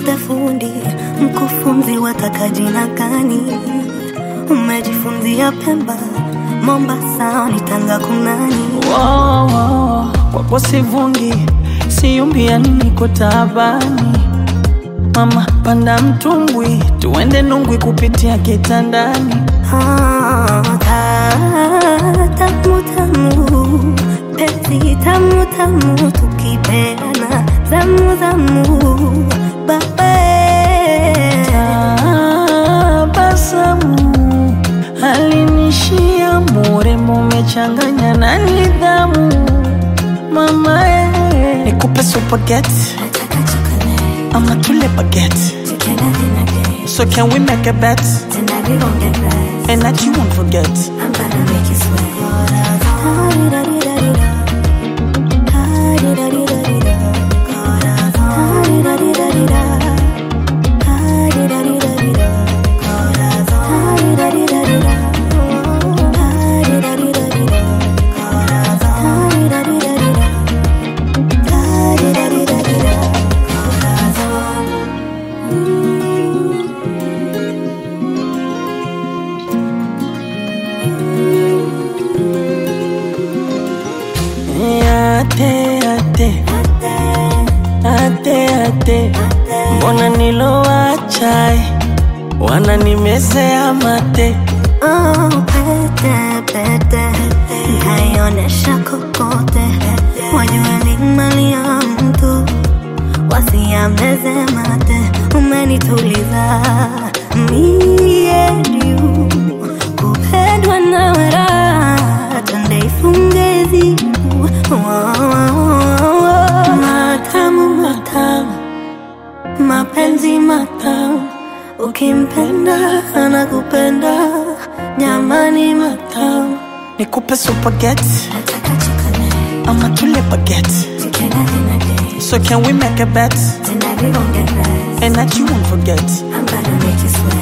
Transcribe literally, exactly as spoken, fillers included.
niite fundi, mkufunzi wataka jina gani? Umejifunzia Pemba, Mombasa, ni Tanga kunani? Wow, wow, kwako sivungi, siyumbia niko taabani. Mama panda mtumbwi, tuende Nungwi kupitia kitandani. Ah, tamu tamu, penzi tamu tamu, tukipeana zamu zamu, babe. Tabasamu alinishia, murembo umechanganya na nidhamu. Mama eh, nikupe spaghetti, I'ma tule baguette. So can we make a bet? Tonight we gon' get right, and that you won't forget. I'm gonna make you sweat. Ate, ate, ate, ate, mbona nilowacha wana nimezea mate. Oh, pete, pete, haionesha kokote, wajua ni mali ya mtu, wasiameze mate. Umenituliza me and you, kupendwa nawe raha, twende ifunge zibu. Matamu matamu, mapenzi matamu, ukimpenda anakupenda, nyamani matamu. Nikupe spaghetti, I'ma tule baguette. So can we make a bet? Tonight we gon' get right, and that you won't forget. I'm gonna make you sweat.